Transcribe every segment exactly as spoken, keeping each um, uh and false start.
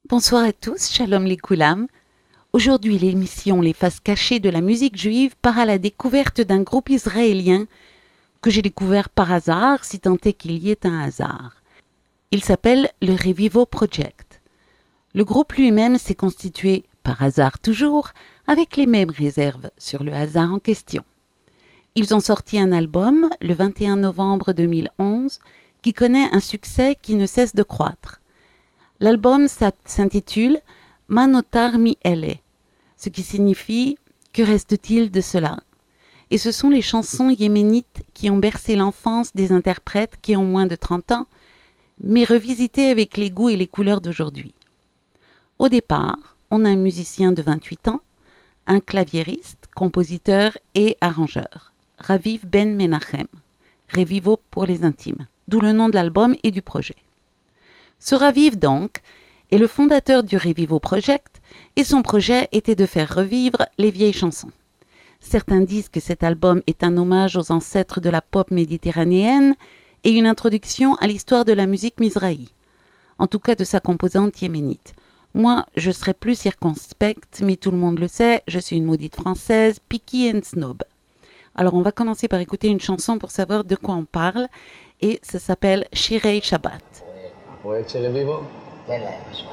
Bonsoir à tous, shalom les koulam. Aujourd'hui, l'émission Les Faces cachées de la musique juive part à la découverte d'un groupe israélien que j'ai découvert par hasard, si tant est qu'il y ait un hasard. Il s'appelle le Revivo Project. Le groupe lui-même s'est constitué, par hasard toujours, avec les mêmes réserves sur le hasard en question. Ils ont sorti un album le vingt et un novembre deux mille onze qui connaît un succès qui ne cesse de croître. L'album s'intitule « Manotar mi ele », ce qui signifie « Que reste-t-il de cela ?» Et ce sont les chansons yéménites qui ont bercé l'enfance des interprètes qui ont moins de trente ans, mais revisitées avec les goûts et les couleurs d'aujourd'hui. Au départ, on a un musicien de vingt-huit ans, un claviériste, compositeur et arrangeur, Raviv Ben Menachem, Revivo pour les intimes, d'où le nom de l'album et du projet. Ce Raviv, donc, est le fondateur du Revivo Project et son projet était de faire revivre les vieilles chansons. Certains disent que cet album est un hommage aux ancêtres de la pop méditerranéenne et une introduction à l'histoire de la musique mizrahi, en tout cas de sa composante yéménite. Moi, je serais plus circonspecte, mais tout le monde le sait, je suis une maudite française, picky and snob. Alors on va commencer par écouter une chanson pour savoir de quoi on parle, et ça s'appelle Shirei Shabbat. פרויקט של רביבו? תן להם משהו.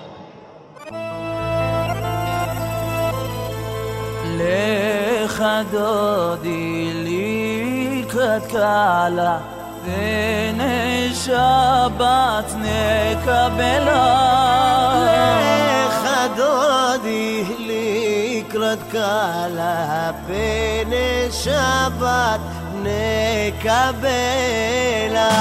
לך דודי לקראת קהלה בני שבת נקבלה לך דודי לקראת קהלה בני שבת נקבלה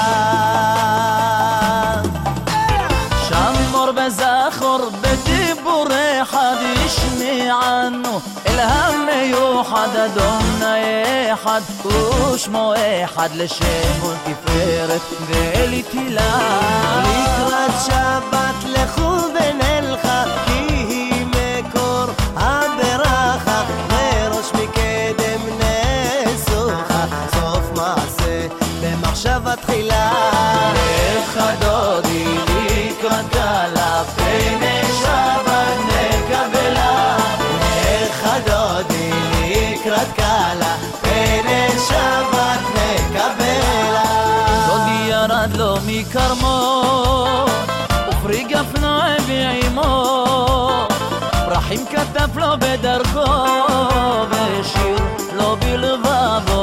שמור בזכור בדיבור אחד ישמיענו אל המיוחד אדוני אחד ושמו אחד לשם ולתפארת ולתהילה לקראת שבת לכו ונלכה כי היא מקור הברכה וראש מקדם נסוכה סוף מעשה במחשבה תחילה לך דודי לקראת קהלה פני שבת נקבלה לך דודי לקראת קהלה פני שבת נקבלה דודי ירד לו מקרמו ופרי גפנו ועמו פרחים כתב לו בדרכו ושיר לו בלבבו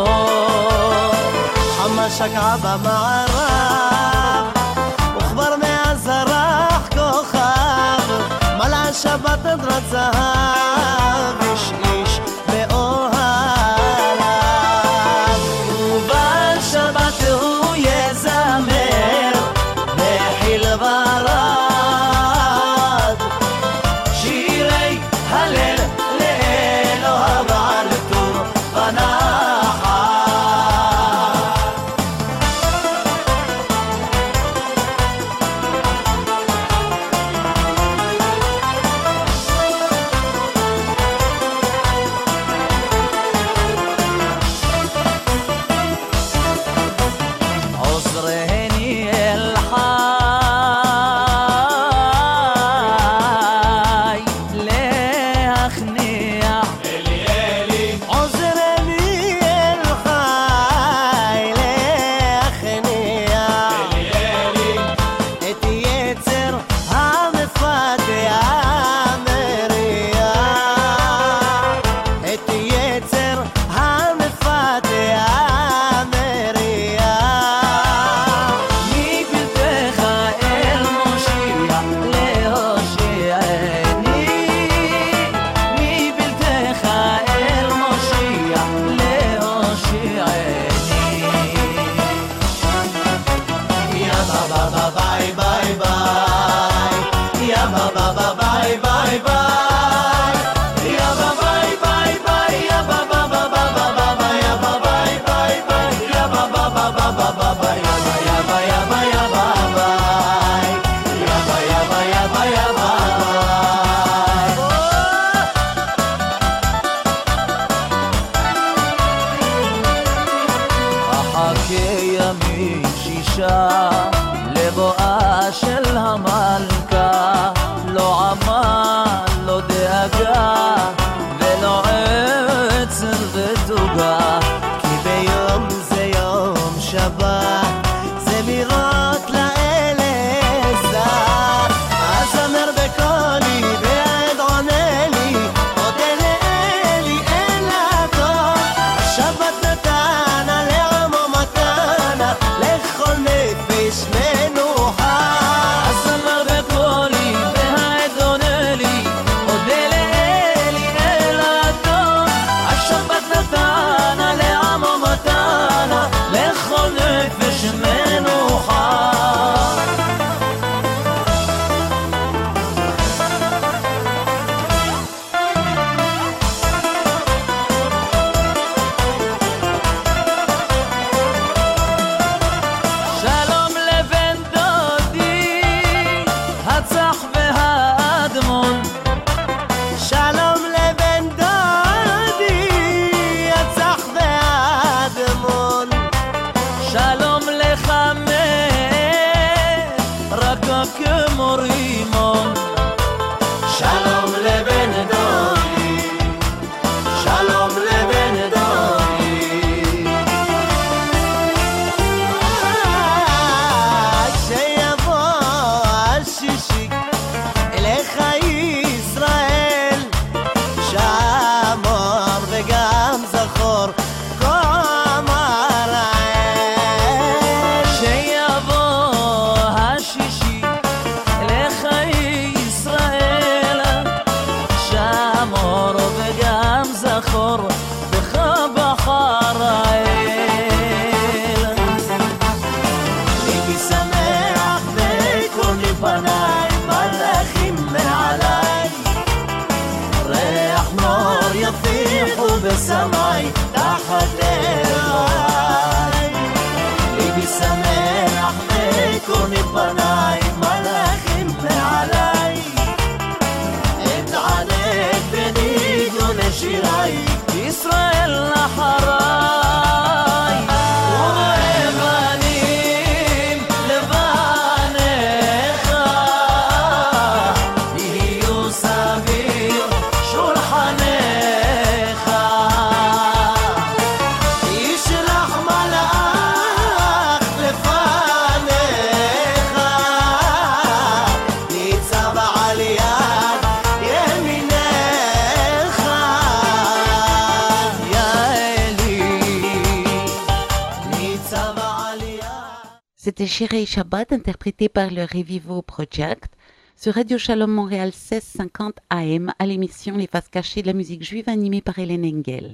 חמה שקעה במערב וכבר מהזרח כוכב מלא שבת עדרת זהב איש איש באוהליו ובשבת הוא יזמר בחיל ורד שירי הלל לאלוהיו על טוב ונחת ימים שישה לבואה של המלכה בסמי תחת אליי ליבי שמח וקוראים פניי מלאכים מעליי אתענק בניגון שיריי ישראל אחריי ובנים לבניך יהיו סביב שולחנך ישלח מלאך לפניך ניצב על יד ימינך יא אלי ניצב על יד. C'était Shirei Shabbat interprété par le Revivo Project sur Radio Shalom Montréal seize cinquante A M à l'émission Les Faces Cachées de la musique juive animée par Hélène Engel.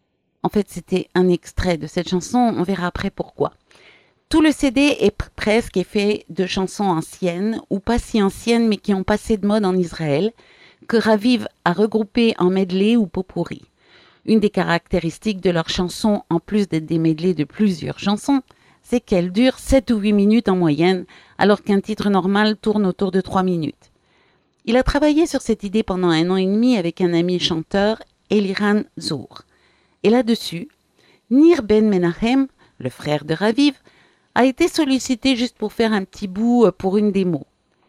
En fait, c'était un extrait de cette chanson, on verra après pourquoi. Tout le C D est pr- presque fait de chansons anciennes, ou pas si anciennes mais qui ont passé de mode en Israël, que Raviv a regroupées en medley ou pot-pourri. Une des caractéristiques de leurs chansons, en plus d'être des medleys de plusieurs chansons, c'est qu'elles durent sept ou huit minutes en moyenne, alors qu'un titre normal tourne autour de trois minutes. Il a travaillé sur cette idée pendant un an et demi avec un ami chanteur, Eliran Zour. Et là-dessus, Nir Ben Menachem, le frère de Raviv, a été sollicité juste pour faire un petit bout pour une démo.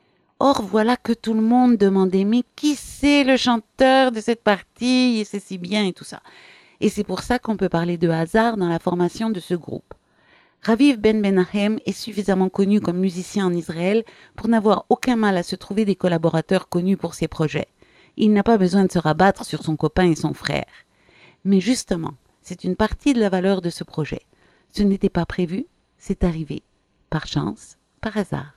Or, voilà que tout le monde demandait « Mais qui c'est le chanteur de cette partie ? Et c'est si bien et tout ça. » Et c'est pour ça qu'on peut parler de hasard dans la formation de ce groupe. Raviv Ben Menachem est suffisamment connu comme musicien en Israël pour n'avoir aucun mal à se trouver des collaborateurs connus pour ses projets. Il n'a pas besoin de se rabattre sur son copain et son frère. Mais justement, c'est une partie de la valeur de ce projet. Ce n'était pas prévu, c'est arrivé, par chance, par hasard.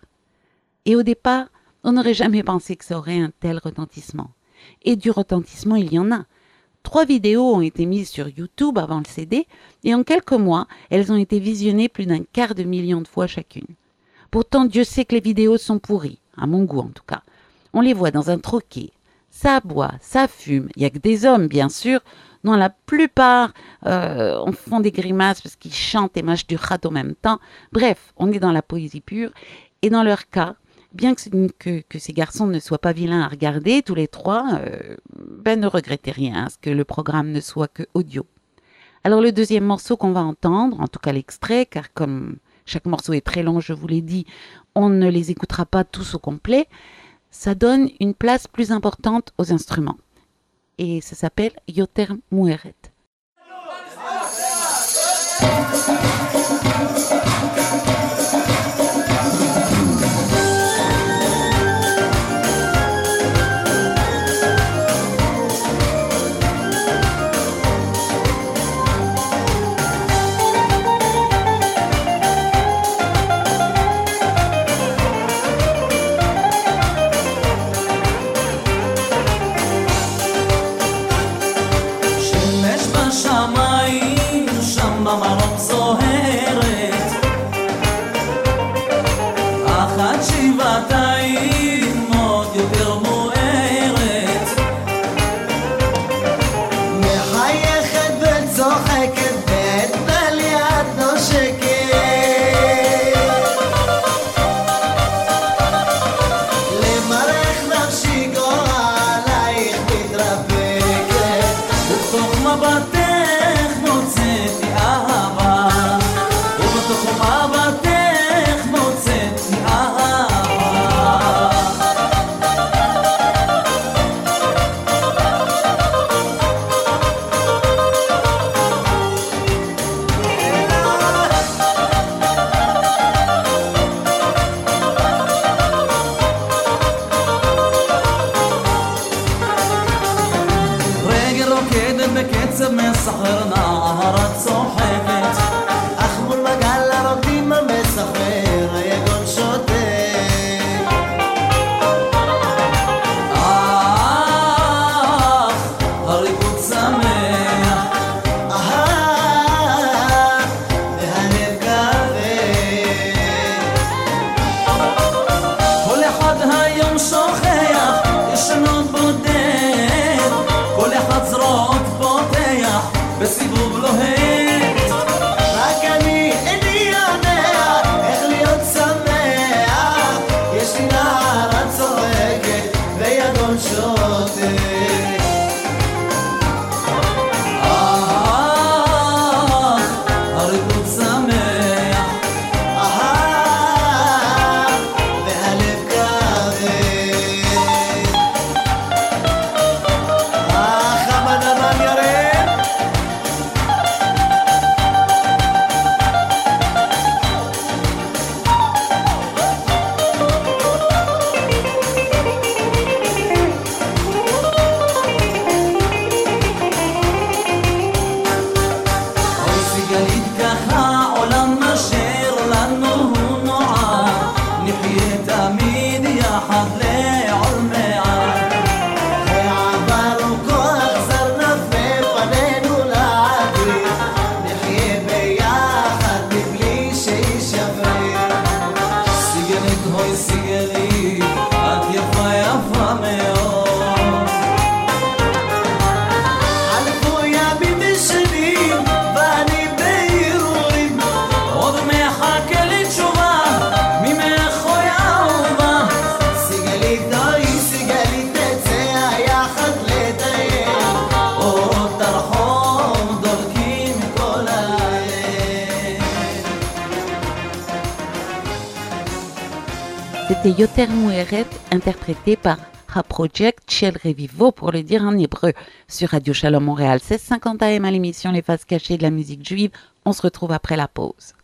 Et au départ, on n'aurait jamais pensé que ça aurait un tel retentissement. Et du retentissement, il y en a. Trois vidéos ont été mises sur YouTube avant le C D, et en quelques mois, elles ont été visionnées plus d'un quart de million de fois chacune. Pourtant, Dieu sait que les vidéos sont pourries, à mon goût en tout cas. On les voit dans un troquet. Ça boit, ça fume. Il n'y a que des hommes, bien sûr, dont la plupart euh, font des grimaces parce qu'ils chantent et mâchent du khat en même temps. Bref, on est dans la poésie pure. Et dans leur cas, bien que, que, que ces garçons ne soient pas vilains à regarder, tous les trois, euh, ben ne regrettez rien à ce que le programme ne soit que audio. Alors le deuxième morceau qu'on va entendre, en tout cas l'extrait, car comme chaque morceau est très long, je vous l'ai dit, on ne les écoutera pas tous au complet, ça donne une place plus importante aux instruments. Et ça s'appelle Yoter Mueret. שנות בודד, כל אחד זרועות פותח גם שותה C'était Yoter Mueret, interprété par Ha Project Shel Revivo, pour le dire en hébreu, sur Radio Shalom Montréal seize cinquante A M à l'émission Les Faces Cachées de la musique juive. On se retrouve après la pause.